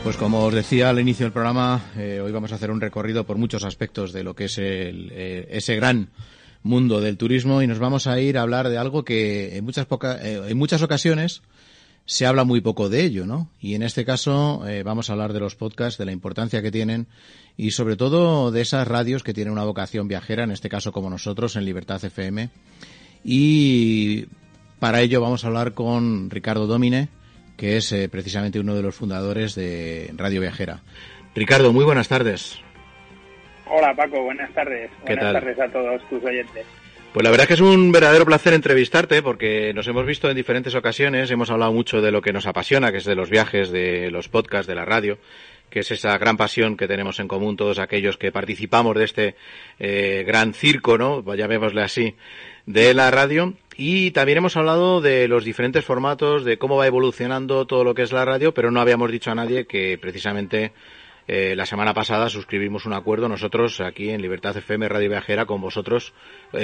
Pues como os decía al inicio del programa, hoy vamos a hacer un recorrido por muchos aspectos de lo que es ese gran mundo del turismo y nos vamos a ir a hablar de algo que en muchas ocasiones se habla muy poco de ello, ¿no? Y en este caso vamos a hablar de los podcasts, de la importancia que tienen y sobre todo de esas radios que tienen una vocación viajera, en este caso como nosotros en Libertad FM. Y para ello vamos a hablar con Ricardo Domine, que es precisamente uno de los fundadores de Radio Viajera. Ricardo, muy buenas tardes. Hola Paco, buenas tardes. ¿Qué buenas tal? Tardes a todos tus oyentes. Pues la verdad es que es un verdadero placer entrevistarte porque nos hemos visto en diferentes ocasiones, hemos hablado mucho de lo que nos apasiona, que es de los viajes, de los podcasts, de la radio, que es esa gran pasión que tenemos en común todos aquellos que participamos de este gran circo, ¿no? Llamémosle así, de la radio. Y también hemos hablado de los diferentes formatos, de cómo va evolucionando todo lo que es la radio, pero no habíamos dicho a nadie que precisamente la semana pasada suscribimos un acuerdo nosotros aquí en Libertad FM Radio Viajera con vosotros,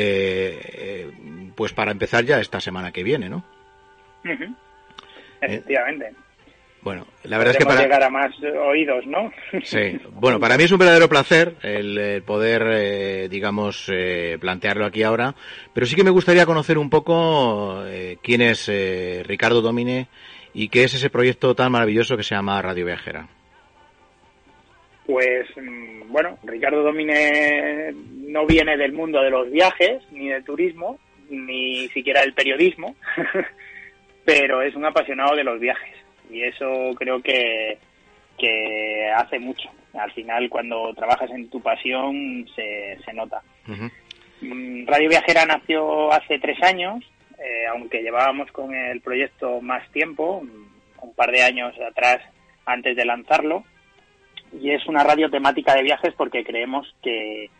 pues para empezar ya esta semana que viene, ¿no? Uh-huh. Efectivamente. Bueno, la verdad es que para llegar a más oídos, ¿no? Sí, bueno, para mí es un verdadero placer el poder, digamos, plantearlo aquí ahora, pero sí que me gustaría conocer un poco quién es Ricardo Domine y qué es ese proyecto tan maravilloso que se llama Radio Viajera. Pues, bueno, Ricardo Domine no viene del mundo de los viajes, ni del turismo, ni siquiera del periodismo, pero es un apasionado de los viajes. Y eso creo que hace mucho. Al final, cuando trabajas en tu pasión, se nota. Uh-huh. Radio Viajera nació hace 3 años, aunque llevábamos con el proyecto más tiempo, un par de años atrás antes de lanzarlo. Y es una radio temática de viajes porque creemos que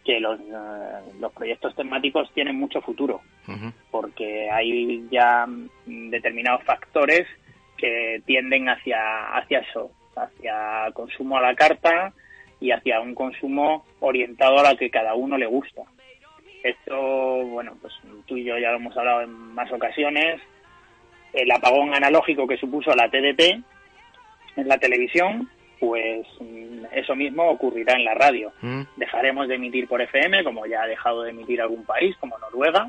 los proyectos temáticos tienen mucho futuro. Uh-huh. Porque hay ya determinados factores que tienden hacia eso, hacia consumo a la carta y hacia un consumo orientado a lo que cada uno le gusta. Esto, bueno, pues tú y yo ya lo hemos hablado en más ocasiones, el apagón analógico que supuso la TDT en la televisión, pues eso mismo ocurrirá en la radio. Dejaremos de emitir por FM, como ya ha dejado de emitir algún país, como Noruega,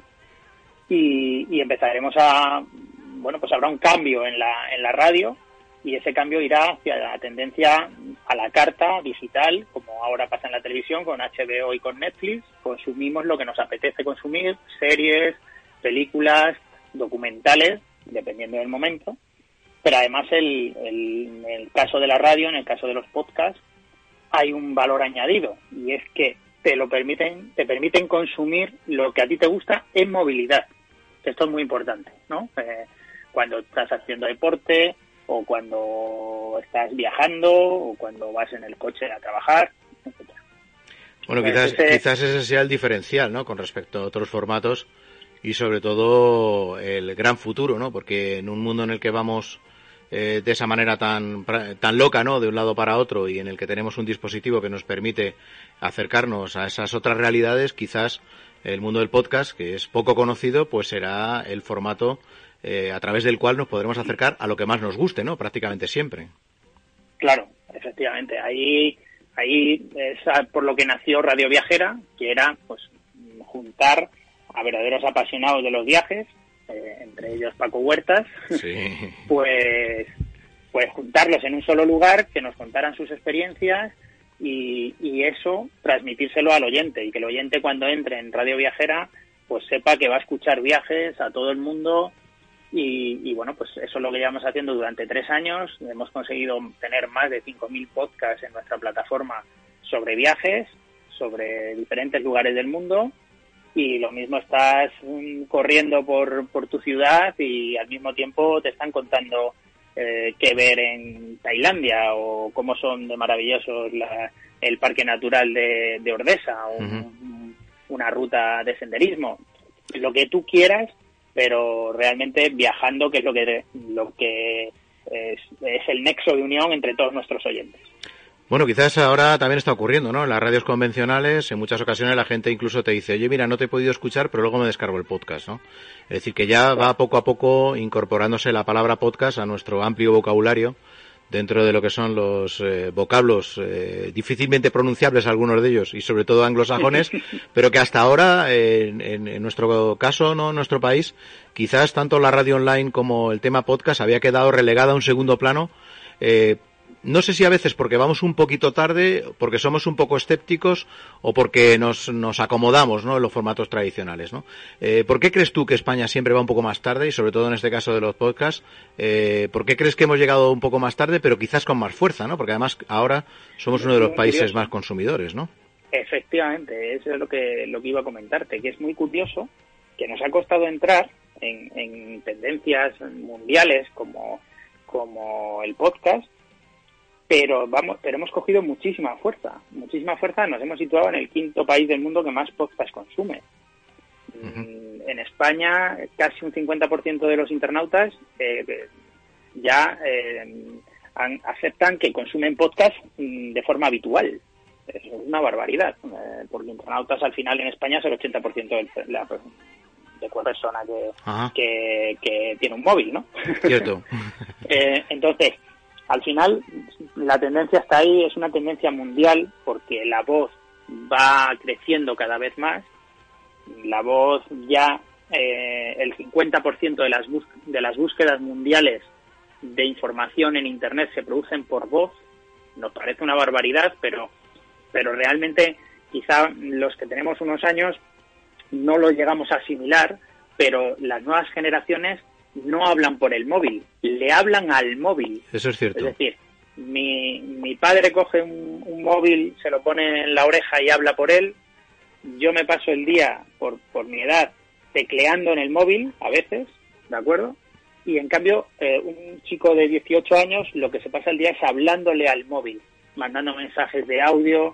y empezaremos bueno, pues habrá un cambio en la radio y ese cambio irá hacia la tendencia a la carta digital, como ahora pasa en la televisión con HBO y con Netflix. Consumimos lo que nos apetece consumir, series, películas, documentales, dependiendo del momento. Pero además en el caso de la radio, en el caso de los podcasts, hay un valor añadido y es que te permiten consumir lo que a ti te gusta en movilidad. Esto es muy importante, ¿no? Cuando estás haciendo deporte o cuando estás viajando o cuando vas en el coche a trabajar, etc. Bueno, quizás ese sea el diferencial, ¿no? Con respecto a otros formatos y sobre todo el gran futuro, ¿no? Porque en un mundo en el que vamos de esa manera tan loca, ¿no? De un lado para otro y en el que tenemos un dispositivo que nos permite acercarnos a esas otras realidades, quizás el mundo del podcast, que es poco conocido, pues será el formato a través del cual nos podremos acercar a lo que más nos guste, ¿no? Prácticamente siempre. Claro, efectivamente. Ahí es por lo que nació Radio Viajera, que era pues juntar a verdaderos apasionados de los viajes, entre ellos Paco Huertas, sí. pues juntarlos en un solo lugar, que nos contaran sus experiencias y eso transmitírselo al oyente, y que el oyente cuando entre en Radio Viajera pues sepa que va a escuchar viajes a todo el mundo. Y bueno, pues eso es lo que llevamos haciendo durante 3 años. Hemos conseguido tener más de 5.000 podcasts en nuestra plataforma sobre viajes, sobre diferentes lugares del mundo. Y lo mismo, estás corriendo por tu ciudad y al mismo tiempo te están contando qué ver en Tailandia o cómo son de maravillosos el Parque Natural de Ordesa o una ruta de senderismo. Lo que tú quieras, pero realmente viajando, que es lo que es el nexo de unión entre todos nuestros oyentes. Bueno, quizás ahora también está ocurriendo, ¿no? En las radios convencionales, en muchas ocasiones la gente incluso te dice, oye, mira, no te he podido escuchar, pero luego me descargo el podcast, ¿no? Es decir, que ya va poco a poco incorporándose la palabra podcast a nuestro amplio vocabulario dentro de lo que son los vocablos difícilmente pronunciables, algunos de ellos, y sobre todo anglosajones, pero que hasta ahora, en nuestro caso, no en nuestro país, quizás tanto la radio online como el tema podcast había quedado relegada a un segundo plano. No sé si a veces porque vamos un poquito tarde, porque somos un poco escépticos o porque nos acomodamos, ¿no?, en los formatos tradicionales, ¿no? ¿Por qué crees tú que España siempre va un poco más tarde, y sobre todo en este caso de los podcasts? ¿Por qué crees que hemos llegado un poco más tarde, pero quizás con más fuerza, ¿no? Porque además ahora somos uno de los países más consumidores, ¿no? Efectivamente, eso es lo que iba a comentarte, que es muy curioso que nos ha costado entrar en tendencias mundiales como el podcast, pero hemos cogido muchísima fuerza, nos hemos situado en el 5º país del mundo que más podcast consume. Uh-huh. En España, casi un 50% de los internautas ya aceptan que consumen podcast de forma habitual. Es una barbaridad, porque internautas al final en España es el 80% de cualquier persona que tiene un móvil, ¿no? Cierto. Entonces, al final, la tendencia está ahí, es una tendencia mundial, porque la voz va creciendo cada vez más. La voz ya, el 50% de las búsquedas mundiales de información en Internet se producen por voz. Nos parece una barbaridad, pero realmente quizá los que tenemos unos años no lo llegamos a asimilar, pero las nuevas generaciones no hablan por el móvil, le hablan al móvil. Eso es cierto. Es decir, mi padre coge un móvil, se lo pone en la oreja y habla por él. Yo me paso el día, por mi edad, tecleando en el móvil, a veces, ¿de acuerdo? Y en cambio, un chico de 18 años, lo que se pasa el día es hablándole al móvil, mandando mensajes de audio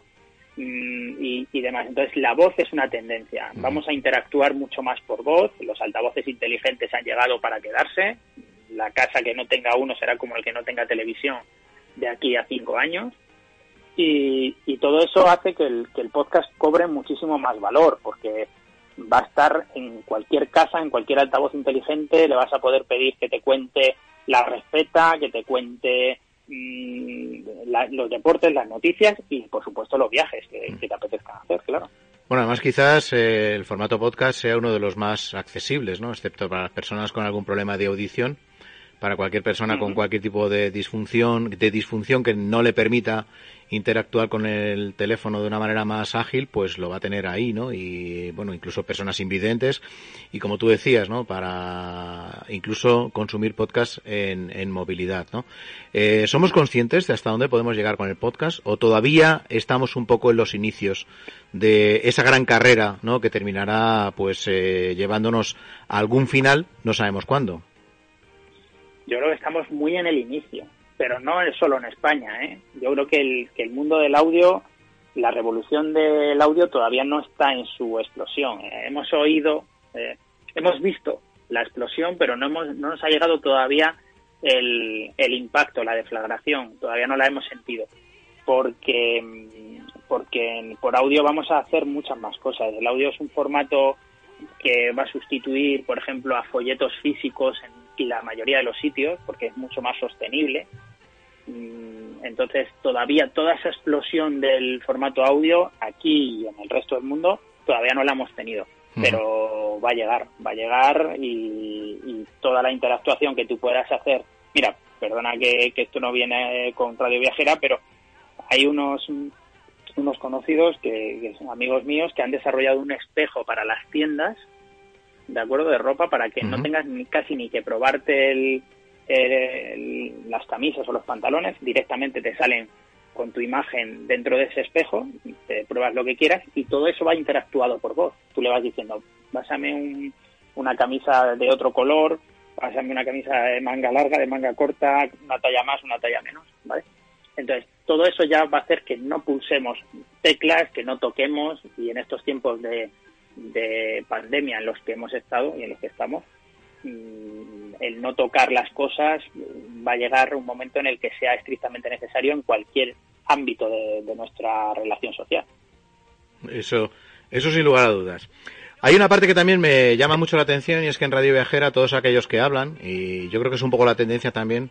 y demás. Entonces, la voz es una tendencia. Vamos a interactuar mucho más por voz. Los altavoces inteligentes han llegado para quedarse. La casa que no tenga uno será como el que no tenga televisión de aquí a 5 años. Y todo eso hace que el podcast cobre muchísimo más valor, porque va a estar en cualquier casa, en cualquier altavoz inteligente. Le vas a poder pedir que te cuente la receta, que te cuente los deportes, las noticias y, por supuesto, los viajes que te apetezcan hacer, claro. Bueno, además quizás el formato podcast sea uno de los más accesibles, ¿no? Excepto para las personas con algún problema de audición. Para cualquier persona con cualquier tipo de disfunción que no le permita interactuar con el teléfono de una manera más ágil, pues lo va a tener ahí, ¿no? Y bueno, incluso personas invidentes y, como tú decías, ¿no?, para incluso consumir podcast en movilidad, ¿no? ¿Somos conscientes de hasta dónde podemos llegar con el podcast o todavía estamos un poco en los inicios de esa gran carrera, ¿no?, que terminará pues llevándonos a algún final, no sabemos cuándo? Yo creo que estamos muy en el inicio, pero no es solo en España, ¿eh? Yo creo que el mundo del audio, la revolución del audio todavía no está en su explosión. Hemos visto la explosión, pero no nos ha llegado todavía el impacto, la deflagración, todavía no la hemos sentido, porque por audio vamos a hacer muchas más cosas. El audio es un formato que va a sustituir, por ejemplo, a folletos físicos en la mayoría de los sitios, porque es mucho más sostenible. Entonces, todavía toda esa explosión del formato audio aquí y en el resto del mundo todavía no la hemos tenido, pero va a llegar y toda la interactuación que tú puedas hacer. Mira, perdona que esto no viene con Radio Viajera, pero hay unos conocidos que son amigos míos que han desarrollado un espejo para las tiendas, de acuerdo, de ropa, para que no tengas casi ni que probarte las camisas o los pantalones, directamente te salen con tu imagen dentro de ese espejo, te pruebas lo que quieras y todo eso va interactuado por voz. Tú le vas diciendo, pásame una camisa de otro color, pásame una camisa de manga larga, de manga corta, una talla más, una talla menos, ¿vale? Entonces, todo eso ya va a hacer que no pulsemos teclas, que no toquemos, y en estos tiempos de pandemia en los que hemos estado y en los que estamos, el no tocar las cosas va a llegar un momento en el que sea estrictamente necesario en cualquier ámbito de nuestra relación social. Eso sin lugar a dudas. Hay una parte que también me llama mucho la atención y es que en Radio Viajera todos aquellos que hablan, y yo creo que es un poco la tendencia también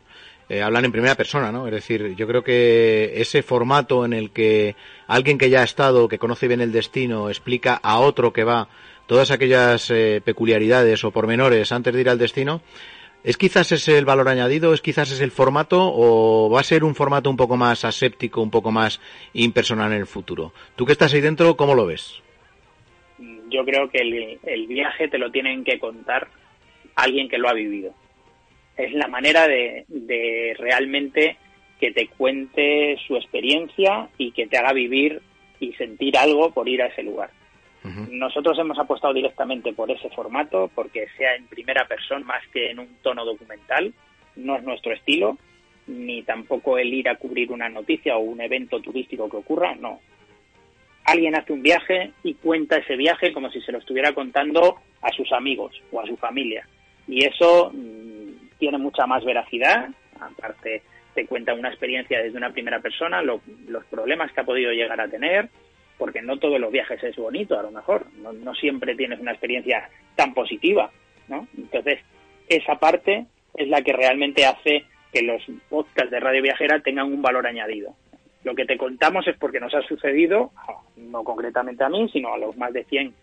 hablan en primera persona, ¿no? Es decir, yo creo que ese formato en el que alguien que ya ha estado, que conoce bien el destino, explica a otro que va todas aquellas peculiaridades o pormenores antes de ir al destino, ¿es quizás ese el valor añadido? ¿Es quizás ese el formato? ¿O va a ser un formato un poco más aséptico, un poco más impersonal en el futuro? Tú que estás ahí dentro, ¿cómo lo ves? Yo creo que el viaje te lo tienen que contar alguien que lo ha vivido. Es la manera de realmente que te cuente su experiencia y que te haga vivir y sentir algo por ir a ese lugar. Uh-huh. Nosotros hemos apostado directamente por ese formato porque sea en primera persona más que en un tono documental. No es nuestro estilo, ni tampoco el ir a cubrir una noticia o un evento turístico que ocurra, no. Alguien hace un viaje y cuenta ese viaje como si se lo estuviera contando a sus amigos o a su familia. Y eso tiene mucha más veracidad. Aparte, te cuenta una experiencia desde una primera persona, los problemas que ha podido llegar a tener, porque no todos los viajes es bonito, a lo mejor. No siempre tienes una experiencia tan positiva, ¿no? Entonces, esa parte es la que realmente hace que los podcasts de Radio Viajera tengan un valor añadido. Lo que te contamos es porque nos ha sucedido, no concretamente a mí, sino a los más de 100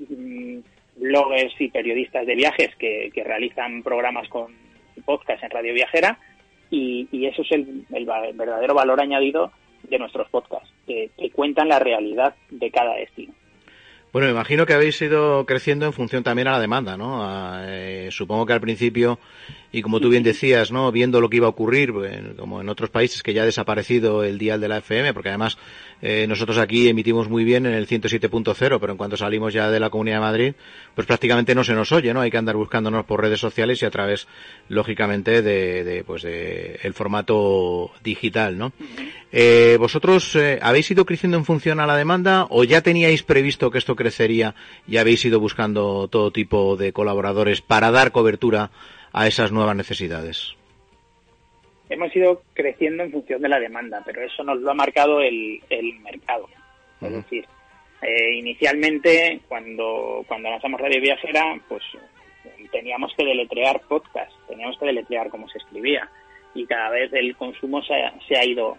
bloggers y periodistas de viajes que realizan programas con podcasts en Radio Viajera, y eso es el verdadero valor añadido de nuestros podcasts, que cuentan la realidad de cada destino. Bueno, me imagino que habéis ido creciendo en función también a la demanda, ¿no? Supongo que al principio, y como tú bien decías, ¿no? Viendo lo que iba a ocurrir, como en otros países que ya ha desaparecido el dial de la FM, porque además nosotros aquí emitimos muy bien en el 107.0, pero en cuanto salimos ya de la Comunidad de Madrid, pues prácticamente no se nos oye, ¿no? Hay que andar buscándonos por redes sociales y a través, lógicamente, de el formato digital, ¿no? ¿Vosotros habéis ido creciendo en función a la demanda o ya teníais previsto que esto crecería y habéis ido buscando todo tipo de colaboradores para dar cobertura a esas nuevas necesidades? Hemos ido creciendo en función de la demanda, pero eso nos lo ha marcado el mercado. Uh-huh. Es decir, inicialmente, cuando lanzamos Radio Viajera, pues teníamos que deletrear podcast, teníamos que deletrear cómo se escribía, y cada vez el consumo se ha ido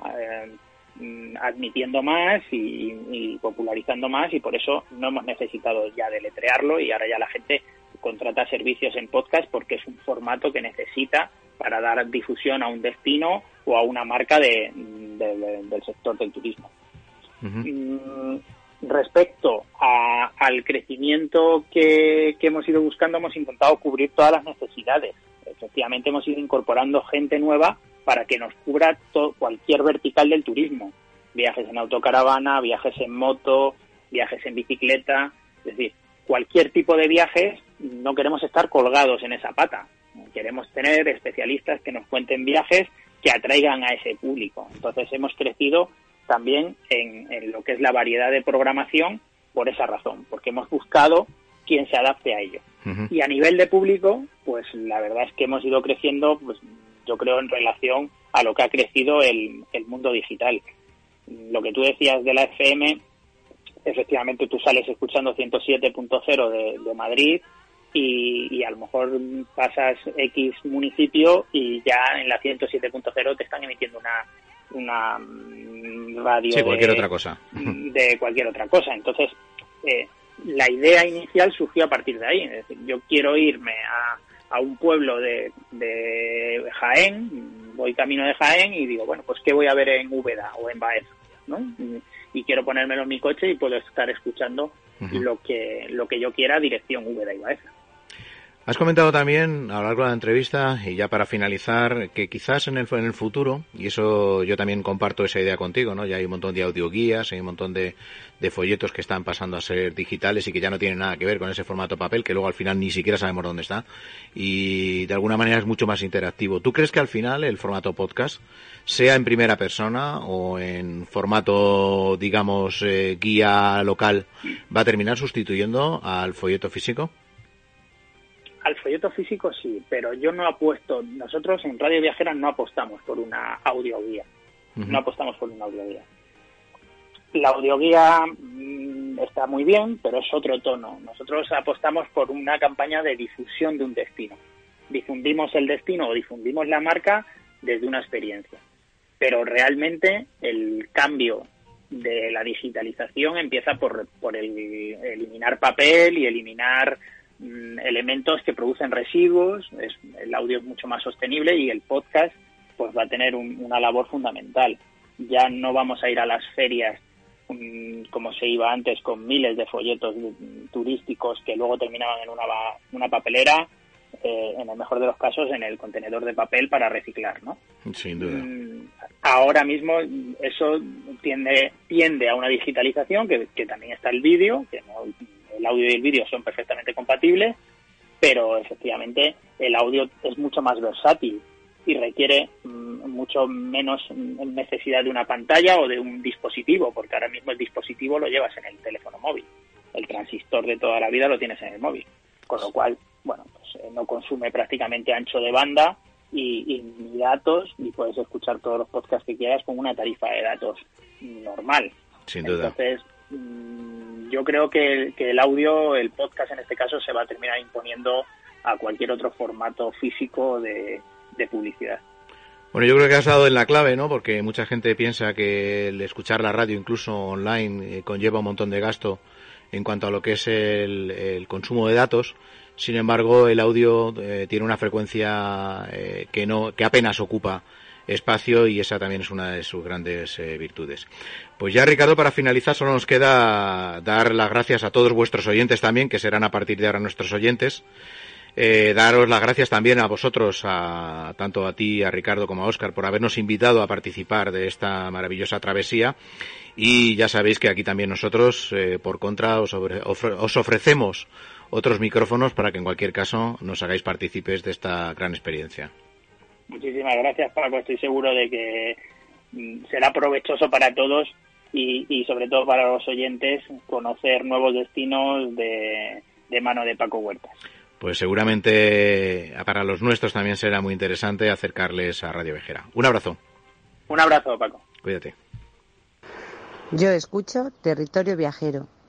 admitiendo más y popularizando más, y por eso no hemos necesitado ya deletrearlo, y ahora ya la gente contrata servicios en podcast porque es un formato que necesita para dar difusión a un destino o a una marca del sector del turismo. Uh-huh. Respecto al crecimiento que hemos ido buscando, hemos intentado cubrir todas las necesidades. Efectivamente, hemos ido incorporando gente nueva para que nos cubra cualquier vertical del turismo. Viajes en autocaravana, viajes en moto, viajes en bicicleta, es decir, cualquier tipo de viajes. No queremos estar colgados en esa pata. Queremos tener especialistas que nos cuenten viajes que atraigan a ese público. Entonces hemos crecido también en lo que es la variedad de programación por esa razón, porque hemos buscado quien se adapte a ello. Uh-huh. Y a nivel de público, pues la verdad es que hemos ido creciendo, pues yo creo, en relación a lo que ha crecido el mundo digital. Lo que tú decías de la FM, efectivamente tú sales escuchando 107.0 de Madrid y a lo mejor pasas X municipio y ya en la 107.0 te están emitiendo una radio sí, cualquier otra cosa. De cualquier otra cosa. Entonces, la idea inicial surgió a partir de ahí. Es decir, yo quiero irme a un pueblo de Jaén, voy camino de Jaén y digo, bueno, pues ¿qué voy a ver en Úbeda o en Baeza? ¿No? Y quiero ponérmelo en mi coche y puedo estar escuchando uh-huh. lo que yo quiera, dirección Úbeda y Baeza. Has comentado también a lo largo de la entrevista, y ya para finalizar, que quizás en el futuro, y eso yo también comparto esa idea contigo, ¿no? Ya hay un montón de audioguías, hay un montón de folletos que están pasando a ser digitales y que ya no tienen nada que ver con ese formato papel, que luego al final ni siquiera sabemos dónde está, y de alguna manera es mucho más interactivo. ¿Tú crees que al final el formato podcast, sea en primera persona o en formato, digamos, guía local, va a terminar sustituyendo al folleto físico? Al folleto físico sí, pero yo no apuesto, nosotros en Radio Viajera no apostamos por una audioguía, uh-huh. No apostamos por una audioguía. La audioguía está muy bien, pero es otro tono. Nosotros apostamos por una campaña de difusión de un destino. Difundimos el destino o difundimos la marca desde una experiencia. Pero realmente el cambio de la digitalización empieza por eliminar papel y eliminar elementos que producen residuos. El audio es mucho más sostenible y el podcast pues va a tener una labor fundamental. Ya no vamos a ir a las ferias como se iba antes, con miles de folletos turísticos que luego terminaban en una papelera, en el mejor de los casos en el contenedor de papel para reciclar, ¿no? Sin duda. Ahora mismo eso tiende a una digitalización, que también está el vídeo, que el audio y el vídeo son perfectamente compatibles, pero efectivamente el audio es mucho más versátil y requiere mucho menos necesidad de una pantalla o de un dispositivo, porque ahora mismo el dispositivo lo llevas en el teléfono móvil. El transistor de toda la vida lo tienes en el móvil, con lo cual, bueno, pues no consume prácticamente ancho de banda y ni datos, y puedes escuchar todos los podcasts que quieras con una tarifa de datos normal. Sin duda. Entonces, yo creo que el audio, el podcast en este caso, se va a terminar imponiendo a cualquier otro formato físico de publicidad. Bueno, yo creo que has dado en la clave, ¿no? Porque mucha gente piensa que el escuchar la radio, incluso online, conlleva un montón de gasto en cuanto a lo que es el consumo de datos. Sin embargo, el audio tiene una frecuencia que apenas ocupa espacio, y esa también es una de sus grandes virtudes. Pues ya, Ricardo, para finalizar, solo nos queda dar las gracias a todos vuestros oyentes también, que serán a partir de ahora nuestros oyentes. Daros las gracias también a vosotros, tanto a ti, a Ricardo, como a Óscar, por habernos invitado a participar de esta maravillosa travesía. Y ya sabéis que aquí también nosotros, por contra, os ofrecemos otros micrófonos para que en cualquier caso nos hagáis partícipes de esta gran experiencia. Muchísimas gracias, Paco. Estoy seguro de que será provechoso para todos y sobre todo para los oyentes conocer nuevos destinos de mano de Paco Huertas. Pues seguramente para los nuestros también será muy interesante acercarles a Radio Viajera. Un abrazo. Un abrazo, Paco. Cuídate. Yo escucho Territorio Viajero.